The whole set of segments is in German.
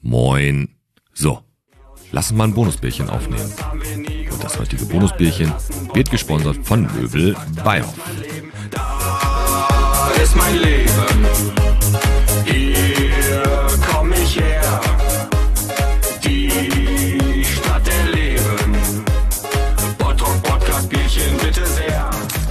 Moin. So, lass uns mal ein Bonusbierchen aufnehmen. Und das heutige Bonusbierchen wird gesponsert von Möbel Beihoff. Da ist mein Leben, hier komm ich her, die Stadt der Leben, Bottrop Podcast Bierchen bitte sehr.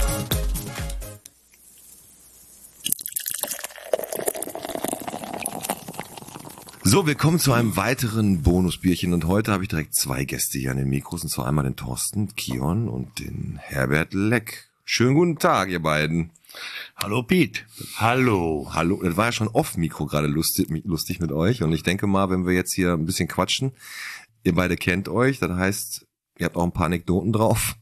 So, wir kommen zu einem weiteren Bonusbierchen und heute habe ich direkt zwei Gäste hier an den Mikros und zwar einmal den Thorsten Kion und den Herbert Leck. Schönen guten Tag, ihr beiden. Hallo Pete. Hallo. Hallo, das war ja schon off-Mikro gerade lustig mit euch und ich denke mal, wenn wir jetzt hier ein bisschen quatschen, ihr beide kennt euch, das heißt, ihr habt auch ein paar Anekdoten drauf.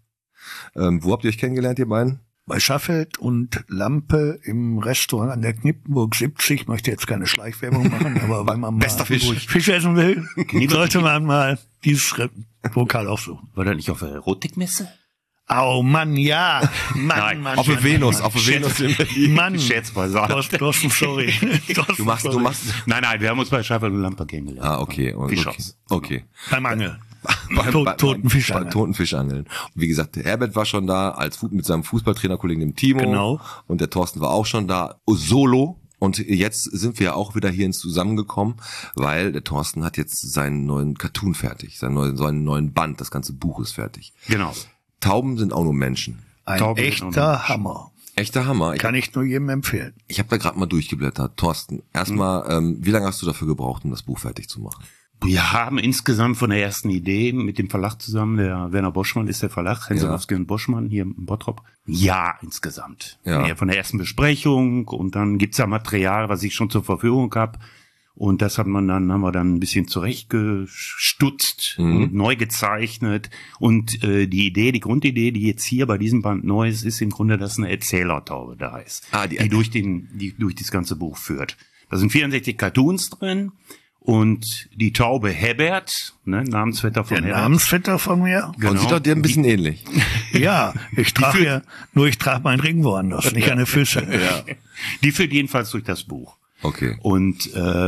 Wo habt ihr euch kennengelernt, ihr beiden? Bei Schaffelt und Lampe im Restaurant an der Knippenburg 70, möchte jetzt keine Schleichwerbung machen, aber wenn man mal Fisch essen will, sollte man mal dieses Lokal aufsuchen. War das nicht auf der Erotikmesse? Oh Mann, ja. Mann. Auf der Venus in Berlin. Mann. Scherz beiseite. Thorsten, sorry. Du machst. Nein, wir haben uns bei Schaffelt und Lampe kennengelernt. Ah, okay. Okay. Beim Angel. Toten Fischangeln. Und wie gesagt, der Herbert war schon da mit seinem Fußballtrainerkollegen dem Timo. Genau. Und der Thorsten war auch schon da, solo. Und jetzt sind wir ja auch wieder hierhin zusammengekommen, weil der Thorsten hat jetzt seinen neuen Cartoon fertig, seinen neuen Band, das ganze Buch ist fertig. Genau. Tauben sind auch nur Menschen. Ein echter Hammer. Echter Hammer. Kann ich nur jedem empfehlen. Ich habe da gerade mal durchgeblättert. Thorsten, erstmal, wie lange hast du dafür gebraucht, um das Buch fertig zu machen? Wir haben insgesamt von der ersten Idee mit dem Verlag zusammen, der Werner Boschmann ist der Verlag, Henselowski und Boschmann hier in Bottrop. Ja, insgesamt. Ja. Von der ersten Besprechung und dann gibt's ja Material, was ich schon zur Verfügung habe. Und das haben wir dann ein bisschen zurechtgestutzt und neu gezeichnet. Und die Grundidee, die jetzt hier bei diesem Band neu ist im Grunde, dass eine Erzählertaube da ist, die durch das ganze Buch führt. Da sind 64 Cartoons drin. Und die Taube Herbert, Namensvetter von Herbert. Namensvetter von mir. Genau. Und sieht doch dir ein bisschen ähnlich. Ja, ich trage meinen Ring woanders, nicht an den Füßen. Ja. Die führt jedenfalls durch das Buch. Okay. Und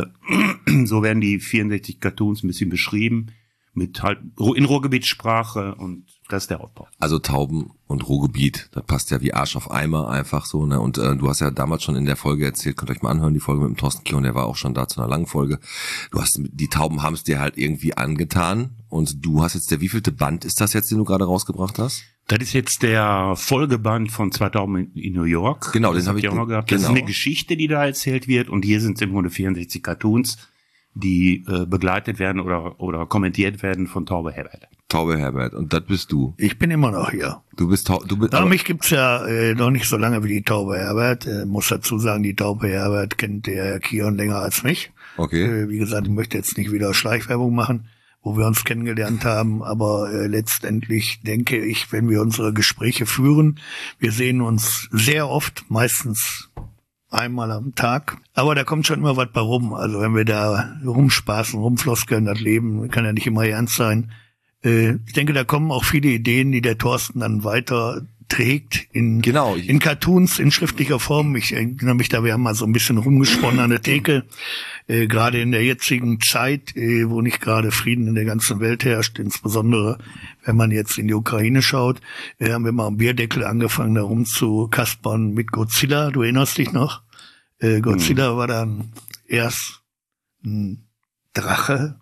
so werden die 64 Cartoons ein bisschen beschrieben, mit halt in Ruhrgebietssprache und das ist der Hauptbau. Also Tauben und Ruhrgebiet, das passt ja wie Arsch auf Eimer einfach so, ne? Und du hast ja damals schon in der Folge erzählt, könnt euch mal anhören, die Folge mit dem Thorsten Kion, der war auch schon da zu einer langen Folge. Die Tauben haben es dir halt irgendwie angetan und du hast jetzt der wievielte Band ist das jetzt, den du gerade rausgebracht hast? Das ist jetzt der Folgeband von 2 Tauben in New York. Genau, den habe ich auch noch gehabt. Das ist eine Geschichte, die da erzählt wird und hier sind es im Grunde 64 Cartoons, die begleitet werden oder kommentiert werden von Taube Herbert. Taube Herbert, und das bist du. Ich bin immer noch hier. Du bist mich gibt's ja noch nicht so lange wie die Taube Herbert. Muss dazu sagen, die Taube Herbert kennt der Herr Kion länger als mich. Okay. Wie gesagt, ich möchte jetzt nicht wieder Schleichwerbung machen, wo wir uns kennengelernt haben, aber letztendlich denke ich, wenn wir unsere Gespräche führen, wir sehen uns sehr oft, meistens einmal am Tag. Aber da kommt schon immer was bei rum. Also wenn wir da rumspaßen, rumfloskeln, das Leben kann ja nicht immer ernst sein. Ich denke, da kommen auch viele Ideen, die der Thorsten dann weiter trägt in Cartoons, in schriftlicher Form. Ich erinnere mich da, wir haben mal so ein bisschen rumgesponnen an der Theke. Gerade in der jetzigen Zeit, wo nicht gerade Frieden in der ganzen Welt herrscht, insbesondere wenn man jetzt in die Ukraine schaut, haben wir mal am Bierdeckel angefangen, da rumzukaspern mit Godzilla. Du erinnerst dich noch? Godzilla war dann erst ein Drache,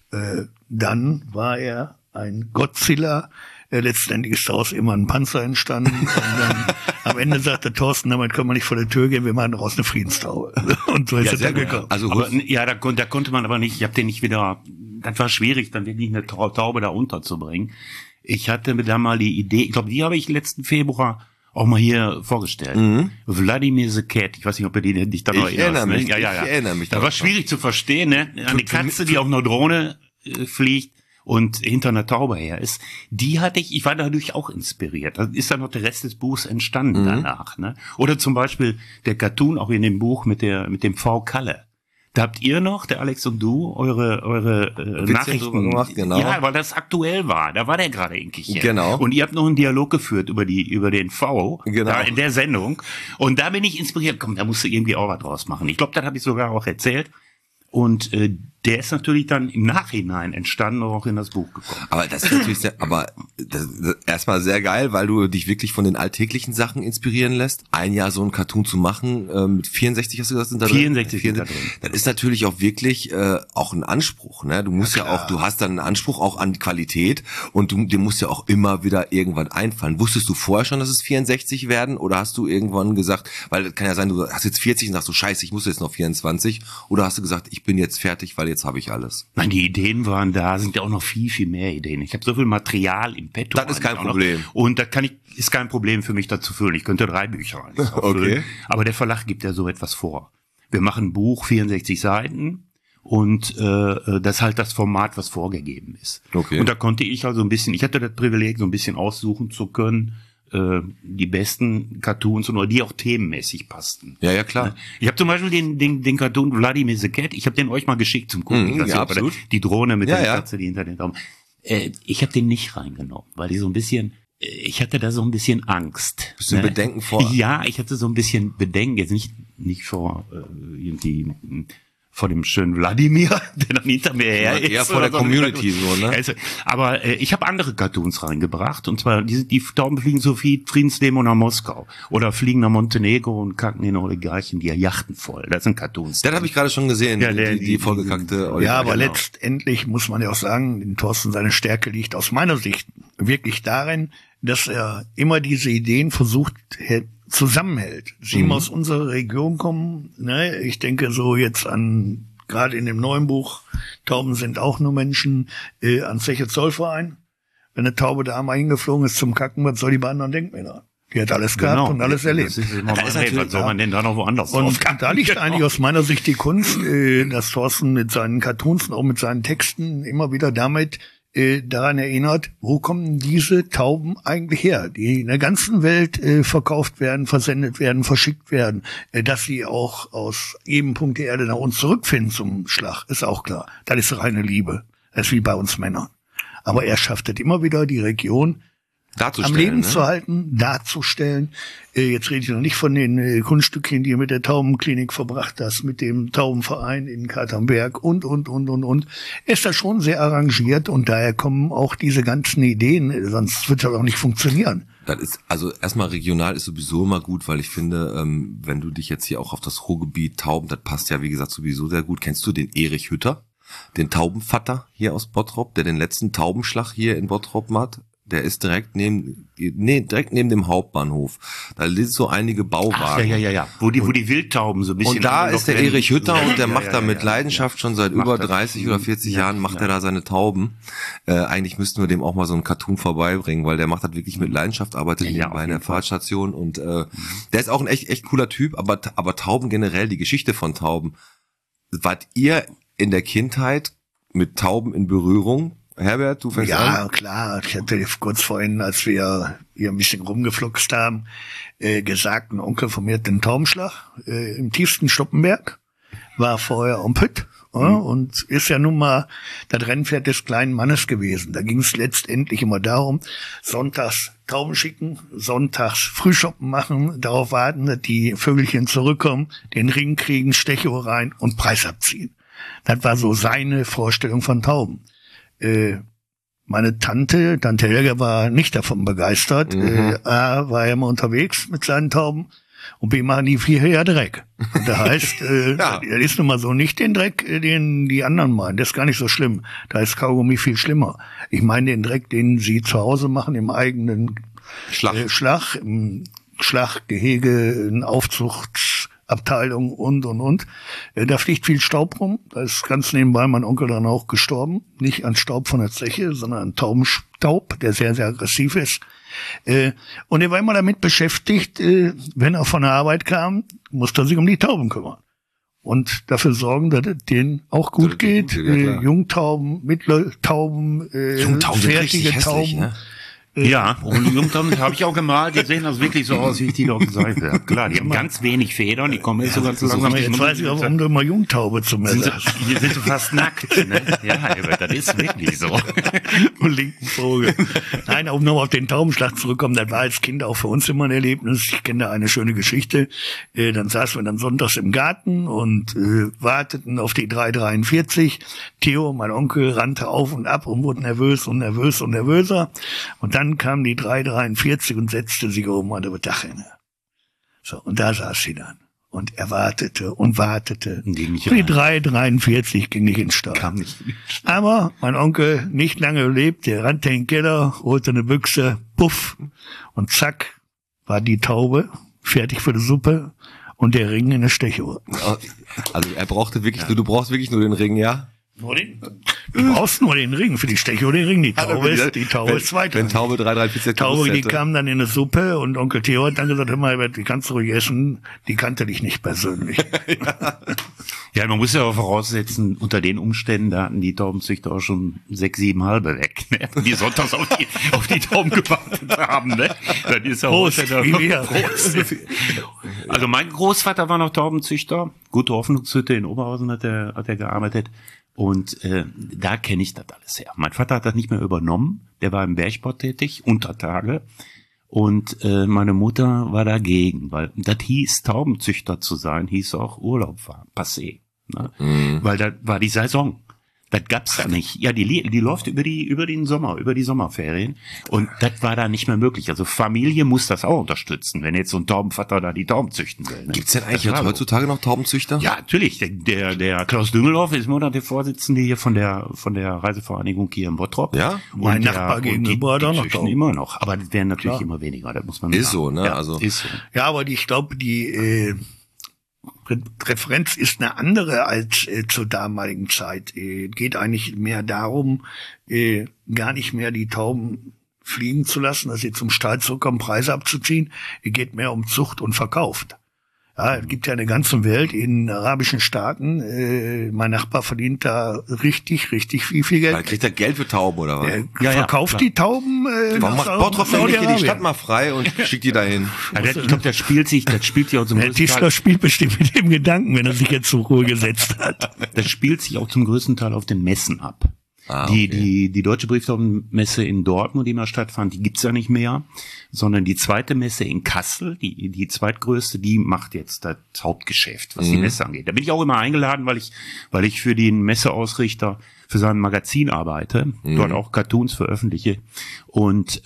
dann war er ein Godzilla. Letztendlich ist daraus immer ein Panzer entstanden. Und dann am Ende sagte Thorsten, damit können wir nicht vor der Tür gehen, wir machen daraus eine Friedenstaube. Und so ist es dann gekommen. Also da konnte man aber nicht, ich habe den nicht wieder, das war schwierig, dann wirklich eine Taube da unterzubringen. Ich hatte mir da mal die Idee, ich glaube, die habe ich letzten Februar auch mal hier vorgestellt. Vladimir the Cat, ich weiß nicht, ob ihr dich da noch erinnerst. Ich erinnere mich. Das war schwierig zu verstehen, ne? Eine Katze, die auf einer Drohne fliegt und hinter einer Taube her ist, ich war dadurch auch inspiriert. Da ist dann noch der Rest des Buchs entstanden danach, ne? Oder zum Beispiel der Cartoon auch in dem Buch mit dem V. Kalle. Da habt ihr noch, der Alex und du, eure Nachrichten gemacht, genau. Ja, weil das aktuell war. Da war der gerade in Kichel. Genau. Und ihr habt noch einen Dialog geführt über den V, genau, da in der Sendung. Und da bin ich inspiriert. Komm, da musst du irgendwie auch was draus machen. Ich glaube, das habe ich sogar auch erzählt. Und der ist natürlich dann im Nachhinein entstanden und auch in das Buch gekommen. Aber das ist natürlich erstmal sehr geil, weil du dich wirklich von den alltäglichen Sachen inspirieren lässt. Ein Jahr so ein Cartoon zu machen, mit 64 hast du gesagt, sind da 64 sind da drin. Das ist natürlich auch wirklich auch ein Anspruch, ne? Du musst ja auch, du hast dann einen Anspruch auch an Qualität und dir muss ja auch immer wieder irgendwann einfallen. Wusstest du vorher schon, dass es 64 werden oder hast du irgendwann gesagt, weil es kann ja sein, du hast jetzt 40 und sagst du, scheiße, ich muss jetzt noch 24 oder hast du gesagt, ich bin jetzt fertig, weil jetzt habe ich alles? Nein, die Ideen waren da, sind ja auch noch viel, viel mehr Ideen. Ich habe so viel Material im Petto. Das ist kein Problem. Und das ist kein Problem für mich, das zu füllen. Ich könnte 3 Bücher eigentlich auffüllen. Okay. Aber der Verlag gibt ja so etwas vor. Wir machen ein Buch, 64 Seiten. Und das ist halt das Format, was vorgegeben ist. Okay. Und da konnte ich also ein bisschen, ich hatte das Privileg, so ein bisschen aussuchen zu können, die besten Cartoons oder die auch themenmäßig passten. Ja, klar. Ich habe zum Beispiel den Cartoon Vladimir the Cat, ich habe den euch mal geschickt zum Gucken. Ja, absolut. Die Drohne mit der Katze, die hinter den Daumen. Ich habe den nicht reingenommen, weil ich so ein bisschen, ich hatte da so ein bisschen Angst. Bist du Bedenken vor? Ja, ich hatte so ein bisschen Bedenken, jetzt nicht vor irgendwie vor dem schönen Wladimir, der dann hinter mir her ist. Ja, vor der Community so, ne? Also, aber ich habe andere Cartoons reingebracht, und zwar die Tauben fliegen so viel Friedensdemo nach Moskau oder fliegen nach Montenegro und kacken in Oligarchen die Yachten voll. Das sind Cartoons. Das habe ich gerade schon gesehen, Ja, die vollgekackte Oligarchen. Ja, aber Genau. letztendlich muss man ja auch sagen, in Thorsten seine Stärke liegt aus meiner Sicht wirklich darin, dass er immer diese Ideen versucht zusammenhält. Sie aus unserer Region kommen, ne? Ich denke so jetzt an, gerade in dem neuen Buch, Tauben sind auch nur Menschen, an Zeche Zollverein. Wenn eine Taube da einmal hingeflogen ist zum Kacken, was soll die bei anderen denken wir da? Die hat alles gehabt und alles erlebt. Das ist immer was soll man denn da noch woanders Und drauf? da liegt eigentlich aus meiner Sicht die Kunst, dass Thorsten mit seinen Cartoons und auch mit seinen Texten immer wieder damit daran erinnert, wo kommen diese Tauben eigentlich her, die in der ganzen Welt verkauft werden, versendet werden, verschickt werden, dass sie auch aus jedem Punkt der Erde nach uns zurückfinden zum Schlag, ist auch klar. Das ist reine Liebe. Das ist wie bei uns Männern. Aber er schafft es immer wieder, die Region am Leben zu halten, darzustellen. Jetzt rede ich noch nicht von den Kunststückchen, die ihr mit der Taubenklinik verbracht hast, mit dem Taubenverein in Katernberg und. Ist das schon sehr arrangiert und daher kommen auch diese ganzen Ideen, sonst wird das auch nicht funktionieren. Das ist, also erstmal regional ist sowieso immer gut, weil ich finde, wenn du dich jetzt hier auch auf das Ruhrgebiet Tauben, das passt ja wie gesagt sowieso sehr gut. Kennst du den Erich Hütter, den Taubenvater hier aus Bottrop, der den letzten Taubenschlag hier in Bottrop macht? Der ist direkt neben dem Hauptbahnhof. Da sind so einige Bauwagen. Ach, ja. Wo die Wildtauben so ein bisschen. Und da ist der Erich Hütter und der macht da mit Leidenschaft schon seit über 30 oder 40 Jahren macht er da seine Tauben. Eigentlich müssten wir dem auch mal so einen Cartoon vorbeibringen, weil der macht das wirklich mit Leidenschaft, arbeitet nebenbei in der Fahrtstation und der ist auch ein echt cooler Typ, aber Tauben generell, die Geschichte von Tauben. Wart ihr in der Kindheit mit Tauben in Berührung? Herbert, du fängst an? Ja, klar. Ich hatte kurz vorhin, als wir hier ein bisschen rumgefluxt haben, gesagt, ein Onkel von mir hat den Taubenschlag im tiefsten Stoppenberg, war vorher am Pütt und ist ja nun mal das Rennpferd des kleinen Mannes gewesen. Da ging es letztendlich immer darum, sonntags Tauben schicken, sonntags Frühschoppen machen, darauf warten, dass die Vögelchen zurückkommen, den Ring kriegen, Stecho rein und Preis abziehen. Das war so seine Vorstellung von Tauben. Meine Tante Helga war nicht davon begeistert. A, war ja immer unterwegs mit seinen Tauben und B, machen die hierher Dreck. Und das heißt, das ist nun mal so nicht den Dreck, den die anderen meinen. Das ist gar nicht so schlimm. Da ist Kaugummi viel schlimmer. Ich meine den Dreck, den sie zu Hause machen, im eigenen Schlag, im Schlaggehege, in Aufzuchtsabteilung und. Da fliegt viel Staub rum. Da ist ganz nebenbei mein Onkel dann auch gestorben. Nicht an Staub von der Zeche, sondern an Taubenstaub, der sehr, sehr aggressiv ist. Und er war immer damit beschäftigt, wenn er von der Arbeit kam, musste er sich um die Tauben kümmern. Und dafür sorgen, dass es denen auch gut geht. Jungtauben, Mitteltauben, Jungtauben fertige hässlich, Tauben. ne? Ja, und Jungtauben habe ich auch gemalt. Die sehen also wirklich so aus, wie ich die doch gesagt habe. Klar, die haben ganz wenig Federn, die kommen jetzt so ganz langsam. Jetzt weiß ich auch, warum du immer Jungtaube zum Messer hast. Hier sind sie fast nackt. Ne? Ja, das ist wirklich so. Und linken Vogel. Nein, um nochmal auf den Taubenschlag zurückkommen, das war als Kind auch für uns immer ein Erlebnis. Ich kenne da eine schöne Geschichte. Dann saßen wir dann sonntags im Garten und warteten auf die 343. Theo, mein Onkel, rannte auf und ab und wurde nervös und nervös und nervöser. Und dann kam die 343 und setzte sich oben an der Dachrinne. So, und da saß sie dann. Und er wartete und wartete. Und die 343 ging nicht ins Stall. Kam nicht. Aber mein Onkel, nicht lange überlebt, der rannte in den Keller, holte eine Büchse, puff, und zack, war die Taube fertig für die Suppe und der Ring in der Stechuhr. Also er brauchte wirklich du brauchst wirklich nur den Ring, ja? Du brauchst nur den Ring für die Stechuhr, den Ring. Die Taube ist zweite. Wenn Taube 343 Taube, die kam dann in eine Suppe und Onkel Theo hat dann gesagt, hör mal, die kannst du ruhig essen, die kannte dich nicht persönlich. Ja, man muss ja auch voraussetzen, unter den Umständen, da hatten die Taubenzüchter auch schon 6, 7 halbe weg, ne? Die sonntags auf die Tauben gewartet haben, ne? Dann ist Prost, Prost. Also mein Großvater war noch Taubenzüchter, Gute Hoffnungshütte in Oberhausen hat er gearbeitet. Und da kenne ich das alles her. Mein Vater hat das nicht mehr übernommen. Der war im Bergbau tätig, unter Tage. Und meine Mutter war dagegen, weil das hieß, Taubenzüchter zu sein, hieß auch Urlaub war, passé. Ne? Weil da war die Saison. Das gab's da nicht. Ja, die läuft über den Sommer, über die Sommerferien. Und das war da nicht mehr möglich. Also Familie muss das auch unterstützen, wenn jetzt so ein Taubenvater da die Tauben züchten will. Ne? Gibt's denn eigentlich heutzutage noch Taubenzüchter? Ja, natürlich. Der Klaus Düngelhoff ist immer noch der Vorsitzende hier von der Reisevereinigung hier in Bottrop. Ja? Mein Nachbar gegenüber hat auch noch Tauben. Immer noch. Aber das werden natürlich immer weniger. Das muss man ist sagen. So, ne? Ja, also ist so. Ja, aber ich glaube, die Referenz ist eine andere als zur damaligen Zeit. Geht eigentlich mehr darum, gar nicht mehr die Tauben fliegen zu lassen, dass sie zum Stall zurückkommen, Preise abzuziehen. Es geht mehr um Zucht und Verkauf. Ja, es gibt ja eine ganze Welt in arabischen Staaten. Mein Nachbar verdient da richtig viel Geld. Weil kriegt er Geld für Tauben oder was? Der verkauft die Tauben. Warum macht Bottrop nicht hier die Stadt mal frei und schickt die dahin? Ja, ich glaube, das spielt sich auch zum Der Tischler spielt bestimmt mit dem Gedanken, wenn er sich jetzt zur Ruhe gesetzt hat. Das spielt sich auch zum größten Teil auf den Messen ab. Okay. Die Deutsche Brieftaubenmesse in Dortmund, die immer stattfand, die gibt's ja nicht mehr, sondern die zweite Messe in Kassel, die zweitgrößte, die macht jetzt das Hauptgeschäft, was die Messe angeht. Da bin ich auch immer eingeladen, weil ich für den Messeausrichter für sein Magazin arbeite, dort auch Cartoons veröffentliche. Und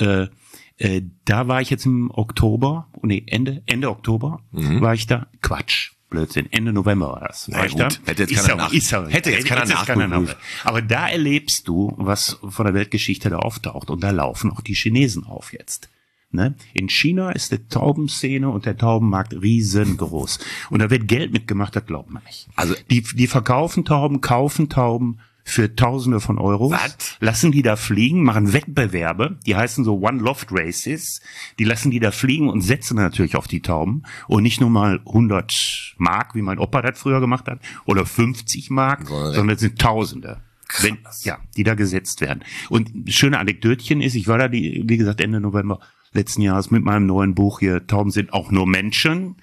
da war ich jetzt im Oktober, Ende Oktober war ich da. Quatsch. Blödsinn. Ende November war das. Na gut, hätte jetzt keiner nachgeprüft. Aber da erlebst du, was von der Weltgeschichte da auftaucht. Und da laufen auch die Chinesen auf jetzt. Ne? In China ist die Taubenszene und der Taubenmarkt riesengroß. Und da wird Geld mitgemacht, das glaubt man nicht. Also die verkaufen Tauben, kaufen Tauben für Tausende von Euros, lassen die da fliegen, machen Wettbewerbe, die heißen so One-Loft Races, die lassen die da fliegen und setzen natürlich auf die Tauben und nicht nur mal 100 Mark, wie mein Opa das früher gemacht hat, oder 50 Mark, sondern es sind Tausende. Die da gesetzt werden. Und schöne Anekdötchen ist, ich war da, wie gesagt, Ende November letzten Jahres mit meinem neuen Buch hier, Tauben sind auch nur Menschen,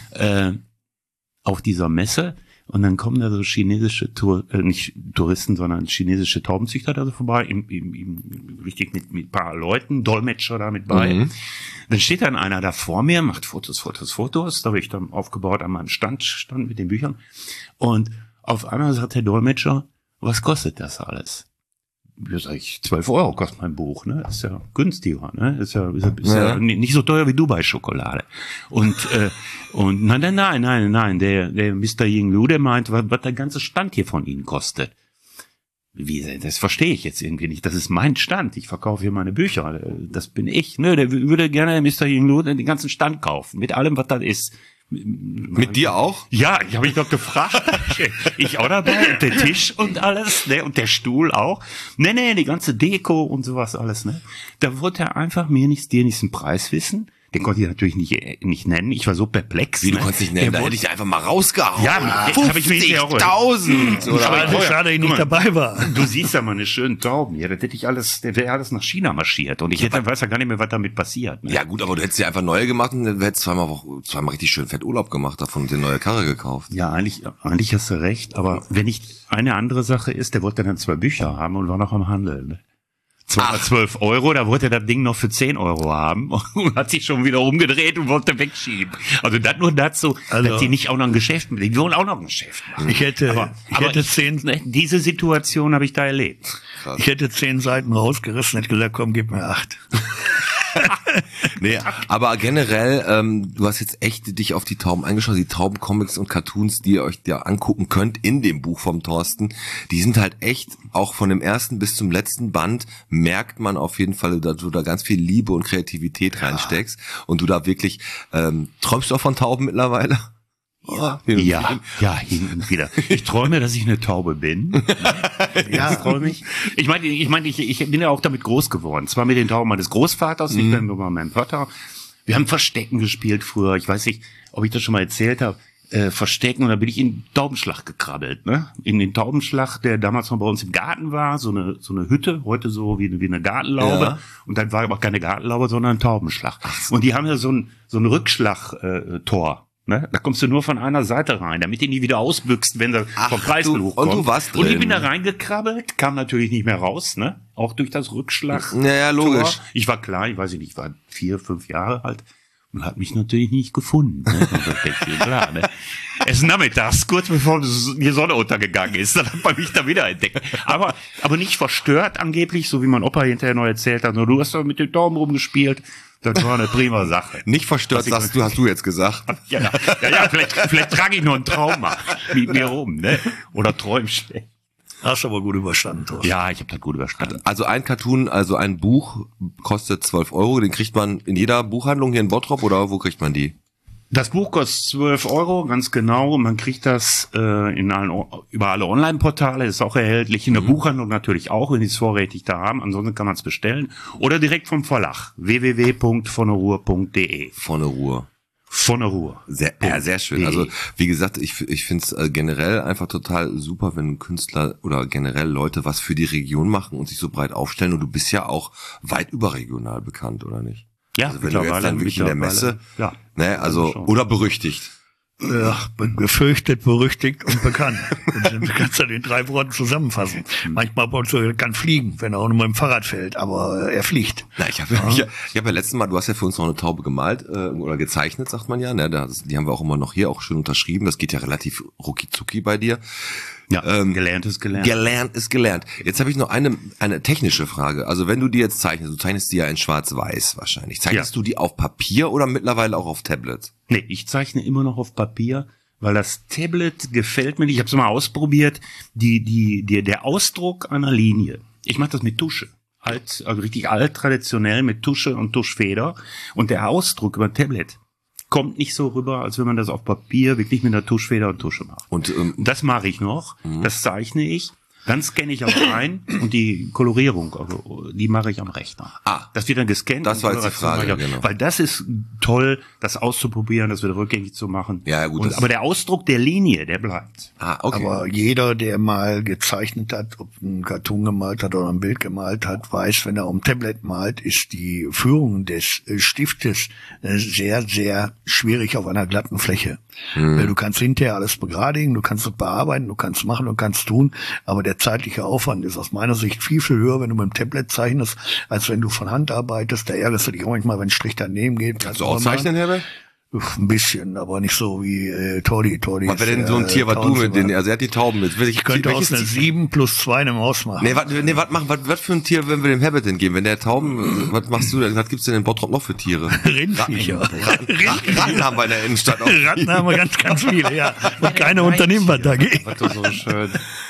auf dieser Messe. Und dann kommen da so chinesische nicht Touristen, sondern chinesische Taubenzüchter da so vorbei, richtig mit ein paar Leuten, Dolmetscher da mit bei. Dann steht dann einer da vor mir, macht Fotos. Da habe ich dann aufgebaut an meinem Stand mit den Büchern. Und auf einmal sagt der Dolmetscher, was kostet das alles? Ja, sag ich, 12 Euro kostet mein Buch, ne? Ist ja günstiger, ne? Ist ja nicht so teuer wie Dubai-Schokolade. Und nein, der Mr. Ying Lu, der meint, was der ganze Stand hier von Ihnen kostet. Wie, das verstehe ich jetzt irgendwie nicht. Das ist mein Stand. Ich verkaufe hier meine Bücher. Das bin ich, ne? Der würde gerne Mr. Ying Lu den ganzen Stand kaufen. Mit allem, was das ist. Mit dir auch? Ja, ich habe mich doch gefragt. Ich auch dabei. Und der Tisch und alles, ne? Und der Stuhl auch. Nee, die ganze Deko und sowas alles, ne? Da wollte er einfach dir nicht einen Preis wissen. Den konnte ich natürlich nicht nennen. Ich war so perplex. Wie, du konntest nicht nennen? Da hätte ich einfach mal rausgehauen. Ja, 50.000. Schade, ich nicht dabei war. Du siehst ja mal eine schöne Tauben. Ja, das hätte ich alles, der wäre alles nach China marschiert. Und ich weiß ja gar nicht mehr, was damit passiert. Ne? Ja gut, aber du hättest ja einfach neue gemacht und du hättest zweimal richtig schön fett Urlaub gemacht davon und dir eine neue Karre gekauft. Ja, eigentlich hast du recht. Aber wenn nicht eine andere Sache ist, der wollte dann 2 Bücher haben und war noch am Handeln. Ne? 12 €, da wollte er das Ding noch für 10 € haben und hat sich schon wieder umgedreht und wollte wegschieben. Also das nur dazu, dass die nicht auch noch ein Geschäft mit, die wollen auch noch ein Geschäft machen. Ich hätte 10, diese Situation habe ich da erlebt. Krass. Ich hätte 10 Seiten rausgerissen, hätte gesagt, komm, gib mir 8. Nee, aber generell, du hast jetzt echt dich auf die Tauben eingeschaut, die Taubencomics und Cartoons, die ihr euch da angucken könnt in dem Buch vom Thorsten, die sind halt echt, auch von dem ersten bis zum letzten Band, merkt man auf jeden Fall, dass du da ganz viel Liebe und Kreativität reinsteckst und du da wirklich, träumst du auch von Tauben mittlerweile? Ja, hin und wieder. Ich träume, dass ich eine Taube bin. Ja, träume ich. Ich meine, ich bin ja auch damit groß geworden. Zwar mit den Tauben meines Großvaters, nicht mehr mit meinem Vater. Wir haben Verstecken gespielt früher. Ich weiß nicht, ob ich das schon mal erzählt habe. Verstecken, und da bin ich in den Taubenschlag gekrabbelt, ne? In den Taubenschlag, der damals noch bei uns im Garten war, so eine Hütte, heute so wie eine Gartenlaube. Ja. Und dann war aber keine Gartenlaube, sondern ein Taubenschlag. So. Und die haben ja so ein Rückschlag-Tor. Ne? Da kommst du nur von einer Seite rein, damit du nie wieder ausbüchst, wenn du vom Kreisel hochkommst. Und du warst drin. Und ich bin da reingekrabbelt, kam natürlich nicht mehr raus, ne? Auch durch das Rückschlag. Naja, logisch. Ich war klein, ich weiß nicht, ich war 4, 5 Jahre alt und hat mich natürlich nicht gefunden. Ne? Klar, ne? Es ist nachmittags, kurz bevor die Sonne untergegangen ist, dann hat man mich da wieder entdeckt. Aber nicht verstört angeblich, so wie mein Opa hinterher noch erzählt hat. Du hast doch mit dem Daumen rumgespielt. Das war eine prima Sache. Nicht verstört, hast du jetzt gesagt. Ja, vielleicht trage ich nur ein Trauma mit mir rum, ne? Oder träum schlecht. Hast du aber gut überstanden, Thorsten. Ja, ich habe das gut überstanden. Also ein Cartoon, also ein Buch kostet 12 €. Den kriegt man in jeder Buchhandlung hier in Bottrop oder wo kriegt man die? Das Buch kostet 12 €, ganz genau. Man kriegt das über alle Online-Portale, ist auch erhältlich. In der Buchhandlung natürlich auch, wenn die es vorrätig da haben. Ansonsten kann man es bestellen. Oder direkt vom Verlag. www.vonneruhr.de. Vonneruhr. Vonneruhr. Sehr schön. Also wie gesagt, ich finde es generell einfach total super, wenn Künstler oder generell Leute was für die Region machen und sich so breit aufstellen. Und du bist ja auch weit überregional bekannt, oder nicht? Ja, also wenn du jetzt dann wirklich in der Messe, ja, ne, also oder berüchtigt. Ja, bin gefürchtet, berüchtigt und bekannt. Du kannst ja den 3 Worten zusammenfassen. Manchmal kann fliegen, wenn er auch nur mit dem Fahrrad fällt, aber er fliegt. Na, ich habe ja letztes Mal, du hast ja für uns noch eine Taube gemalt oder gezeichnet, sagt man ja. Ne? Die haben wir auch immer noch hier auch schön unterschrieben. Das geht ja relativ rucki-zucki bei dir. Ja, gelernt ist gelernt. Gelernt ist gelernt. Jetzt habe ich noch eine technische Frage. Also wenn du die jetzt zeichnest, du zeichnest die ja in Schwarz-Weiß wahrscheinlich. Zeichnest du die auf Papier oder mittlerweile auch auf Tablet? Nee, ich zeichne immer noch auf Papier, weil das Tablet gefällt mir nicht. Ich habe es mal ausprobiert. Der Ausdruck einer Linie. Ich mache das mit Tusche. Also richtig alt, traditionell mit Tusche und Tuschfeder. Und der Ausdruck über Tablet kommt nicht so rüber, als wenn man das auf Papier wirklich mit einer Tuschfeder und Tusche macht. Und das mache ich noch, das zeichne ich, dann scanne ich auch ein und die Kolorierung, also die mache ich am Rechner. Das wird dann gescannt. Das war jetzt die Frage, genau. Weil das ist toll, das auszuprobieren, das wieder rückgängig zu machen. Ja, gut. Aber der Ausdruck der Linie, der bleibt. Okay. Aber jeder, der mal gezeichnet hat, ob ein Cartoon gemalt hat oder ein Bild gemalt hat, weiß, wenn er am Tablet malt, ist die Führung des Stiftes sehr, sehr schwierig auf einer glatten Fläche. Weil du kannst hinterher alles begradigen, du kannst es bearbeiten, du kannst machen, du kannst tun, aber der zeitliche Aufwand ist aus meiner Sicht viel, viel höher, wenn du mit dem Tablet zeichnest, als wenn du von Hand arbeitest. Da ärgerst du dich auch manchmal, wenn ein Strich daneben geht. Kannst du auch zeichnen, Herbert? Ein bisschen, aber nicht so wie Tordi. Was wäre denn so ein Tier, was du mit denen, also er hat die Tauben mit. Ich könnte aus einer 7 plus 2 eine Maus machen. Was für ein Tier, wenn wir dem Herbert denn geben? Wenn der Tauben, was machst du denn? Was gibt's denn in Bottrop noch für Tiere? Rindviecher. Ratten haben wir in der Innenstadt auch. Ratten haben wir ganz, ganz viele, ja. Und keine Unternehmen, was da geht. Was doch so schön.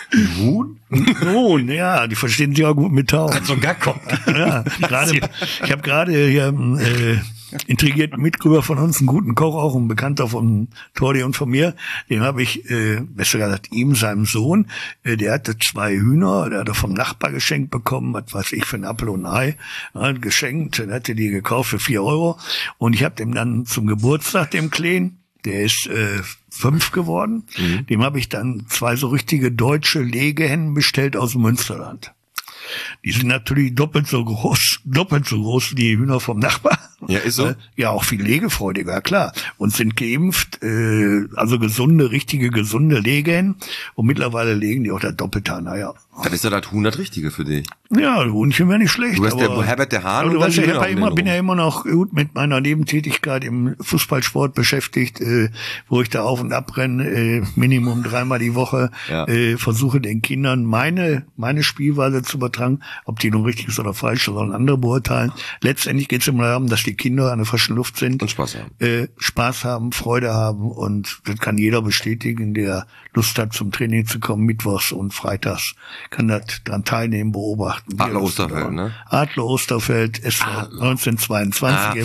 Huhn, ja, die verstehen sich auch gut mit Tauben. So ein Gacko. Ja, ich habe gerade hier intrigierten Mitgrüber von uns, einen guten Koch, auch ein Bekannter von Tordi und von mir, dem habe ich, besser gesagt ihm, seinem Sohn, der hatte 2 Hühner, der hatte vom Nachbar geschenkt bekommen, was weiß ich, für ein Apfel und ein Ei, geschenkt, dann hatte die gekauft für 4 €, und ich habe dem dann zum Geburtstag, dem Kleinen, der ist 5 geworden, dem habe ich dann 2 so richtige deutsche Legehennen bestellt aus dem Münsterland. Die sind natürlich doppelt so groß wie die Hühner vom Nachbar. Ja, ist so. Ja, auch viel legefreudiger, klar. Und sind geimpft, also richtige gesunde Legehennen. Und mittlerweile legen die auch das Doppelte an. Naja. Dann ist ja das Huhn das Richtige für dich. Ja, Huhnchen wäre nicht schlecht. Du bist der Herbert der Hahn. Du weißt ja, ich bin ja immer noch gut mit meiner Nebentätigkeit im Fußballsport beschäftigt, wo ich da auf und ab renne, Minimum 3-mal die Woche, versuche den Kindern meine Spielweise zu übertragen. Ob die nun richtig ist oder falsch, sollen andere beurteilen. Letztendlich geht es immer darum, dass die Kinder an der frischen Luft sind. Und Spaß haben. Spaß haben, Freude haben, und das kann jeder bestätigen, der Lust hat, zum Training zu kommen, mittwochs und freitags. Kann das dran teilnehmen, beobachten. Adler Osterfeld, ne? Adler Osterfeld, SV 1922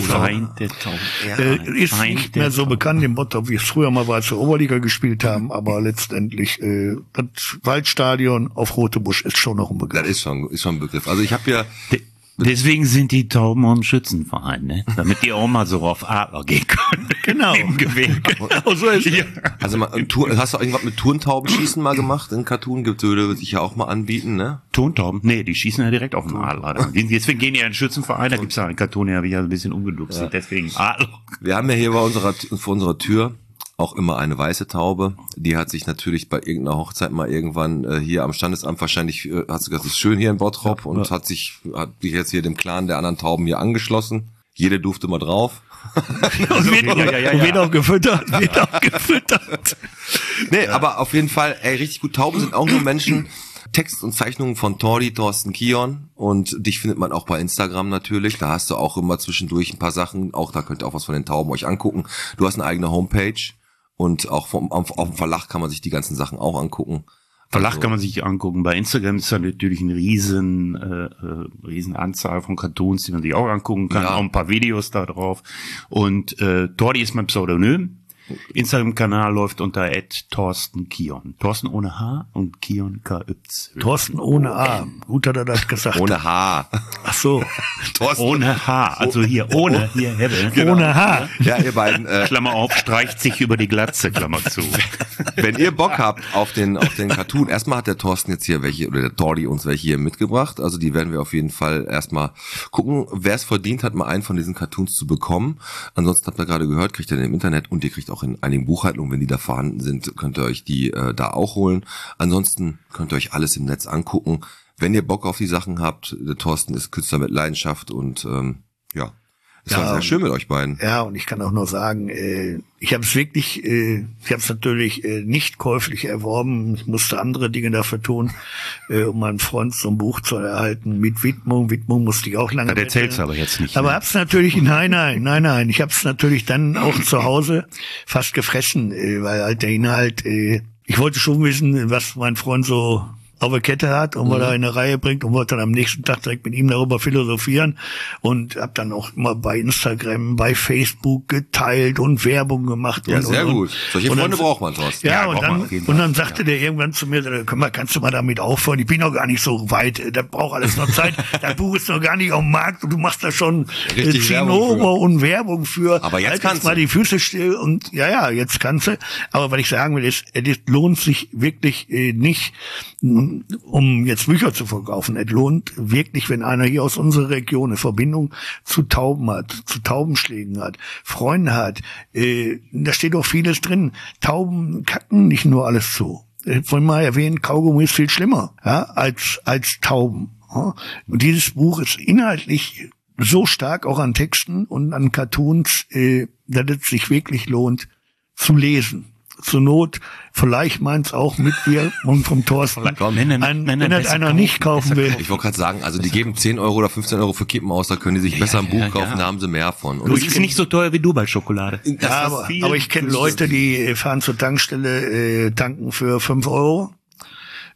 ist nicht mehr so bekannt im Bottrop, wie es früher mal war, als wir Oberliga gespielt haben, aber letztendlich das Waldstadion auf Rotebusch ist schon noch ein Begriff. Das ist schon ein Begriff. Also ich habe ja... Deswegen sind die Tauben auch ein Schützenverein, ne? Damit die auch mal so auf Adler gehen können. Genau. Im Gewehr. Genau so ist es. Also hast du irgendwas mit Turntaubenschießen mal gemacht in Cartoon? Würde sich ja auch mal anbieten, ne? Tontauben? Nee, die schießen ja direkt auf den Adler. Deswegen gehen die ja in den Schützenverein, da gibt's ja in Cartoon, ja, habe ich ja ein bisschen umgedupst, deswegen Adler. Wir haben ja hier vor unserer Tür auch immer eine weiße Taube. Die hat sich natürlich bei irgendeiner Hochzeit mal irgendwann hier am Standesamt wahrscheinlich, hat sie gesagt, es ist schön hier in Bottrop, und hat sich jetzt hier dem Clan der anderen Tauben hier angeschlossen. Jede durfte mal drauf. Und wird auch gefüttert. Nee, aber auf jeden Fall, richtig gut. Tauben sind auch nur Menschen. Text und Zeichnungen von Thorsten Kion, und dich findet man auch bei Instagram natürlich. Da hast du auch immer zwischendurch ein paar Sachen. Auch da könnt ihr auch was von den Tauben euch angucken. Du hast eine eigene Homepage, und auch auf dem Verlag kann man sich die ganzen Sachen auch angucken. Verlag kann man sich angucken. Bei Instagram ist da natürlich eine riesen Anzahl von Cartoons, die man sich auch angucken kann. Auch ein paar Videos da drauf. Und Tordi ist mein Pseudonym. Instagram-Kanal läuft unter @Thorsten Kion. Thorsten ohne H und Kion K-Y. Thorsten ohne A. Gut hat er das gesagt. Ohne H. Ach so. Thorsten ohne H. Also hier ohne, hier Hebel. Genau. Ohne H. Ja, ihr beiden. Klammer auf, streicht sich über die Glatze, Klammer zu. Wenn ihr Bock habt auf den Cartoon, erstmal hat der Thorsten jetzt hier welche, oder der Tordi uns welche hier mitgebracht. Also die werden wir auf jeden Fall erstmal gucken. Wer es verdient hat, mal einen von diesen Cartoons zu bekommen. Ansonsten habt ihr gerade gehört, kriegt ihr den im Internet, und ihr kriegt auch in einigen Buchhandlungen, wenn die da vorhanden sind, könnt ihr euch die da auch holen. Ansonsten könnt ihr euch alles im Netz angucken. Wenn ihr Bock auf die Sachen habt, der Thorsten ist Künstler mit Leidenschaft, und es war sehr schön mit euch beiden. Ja, und ich kann auch nur sagen, ich habe es natürlich nicht käuflich erworben. Ich musste andere Dinge dafür tun, um meinen Freund so ein Buch zu erhalten mit Widmung. Widmung musste ich auch lange. Das erzählst du aber jetzt nicht. Aber hab's natürlich, nein. Ich hab's natürlich dann auch zu Hause fast gefressen, weil halt der Inhalt, ich wollte schon wissen, was mein Freund so auf der Kette hat und was er in eine Reihe bringt, und wollte dann am nächsten Tag direkt mit ihm darüber philosophieren, und hab dann auch immer bei Instagram, bei Facebook geteilt und Werbung gemacht. Ja, sehr gut. Solche Freunde braucht man, Thorsten. Ja, und dann sagte der irgendwann zu mir, kannst du mal damit aufhören? Ich bin noch gar nicht so weit, das braucht alles noch Zeit. Das Buch ist noch gar nicht auf dem Markt, und du machst da schon Zinnober und Werbung für. Aber jetzt kannst du mal die Füße still, und jetzt kannst du. Aber was ich sagen will, ist, es lohnt sich wirklich nicht, um jetzt Bücher zu verkaufen. Es lohnt wirklich, wenn einer hier aus unserer Region eine Verbindung zu Tauben hat, zu Taubenschlägen hat, Freunde hat. Da steht auch vieles drin. Tauben kacken nicht nur alles zu. Vorhin mal erwähnt, Kaugummi ist viel schlimmer, als Tauben. Ja? Und dieses Buch ist inhaltlich so stark auch an Texten und an Cartoons, dass es sich wirklich lohnt zu lesen. Zur Not, vielleicht meint's auch mit wir und vom Thorsten. Wenn das einer nicht kaufen will. Ich wollte gerade sagen, also die geben 10 € oder 15 € für Kippen aus, da können die sich besser ein Buch kaufen, da haben sie mehr von. Und es ist nicht so teuer wie Dubai-Schokolade. Ja, aber ich kenne Leute, die fahren zur Tankstelle, tanken für 5 €.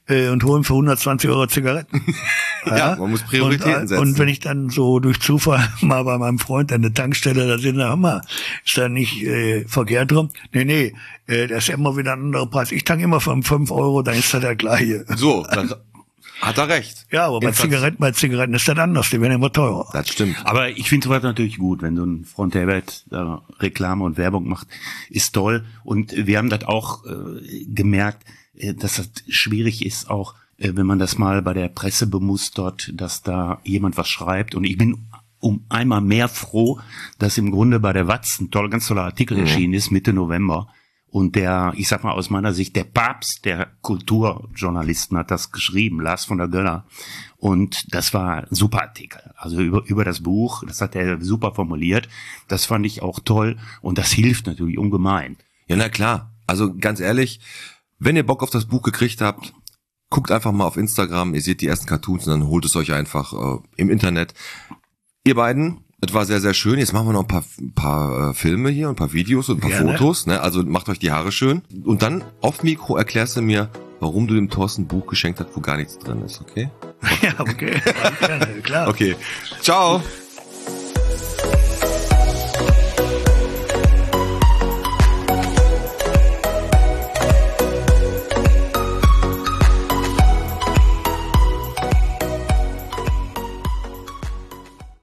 und holen für 120 € Zigaretten. Ja, man muss Prioritäten setzen. Und wenn ich dann so durch Zufall mal bei meinem Freund an der Tankstelle, da sind, hör mal, ist da nicht verkehrt drum? Nee, das ist ja immer wieder ein anderer Preis. Ich tanke immer für 5 €, dann ist das der gleiche. So, dann hat er recht. Ja, aber bei Zigaretten ist das anders, die werden immer teurer. Das stimmt. Aber ich finde sowas natürlich gut, wenn so ein Front Herbert Reklame und Werbung macht, ist toll. Und wir haben das auch gemerkt, dass das schwierig ist, auch wenn man das mal bei der Presse bemustert, dass da jemand was schreibt. Und ich bin um einmal mehr froh, dass im Grunde bei der Watz ein ganz toller Artikel erschienen ist, Mitte November. Und der, ich sag mal aus meiner Sicht, der Papst der Kulturjournalisten hat das geschrieben, Lars von der Göller. Und das war ein super Artikel. Also über das Buch, das hat er super formuliert. Das fand ich auch toll. Und das hilft natürlich ungemein. Ja, na klar. Also ganz ehrlich, wenn ihr Bock auf das Buch gekriegt habt, guckt einfach mal auf Instagram. Ihr seht die ersten Cartoons und dann holt es euch einfach im Internet. Ihr beiden, es war sehr, sehr schön. Jetzt machen wir noch ein paar Filme hier, ein paar Videos und ein paar Fotos. Ne? Also macht euch die Haare schön. Und dann auf Mikro erklärst du mir, warum du dem Thorsten ein Buch geschenkt hast, wo gar nichts drin ist, okay? Ja, okay. Gerne, klar. Okay. Ciao.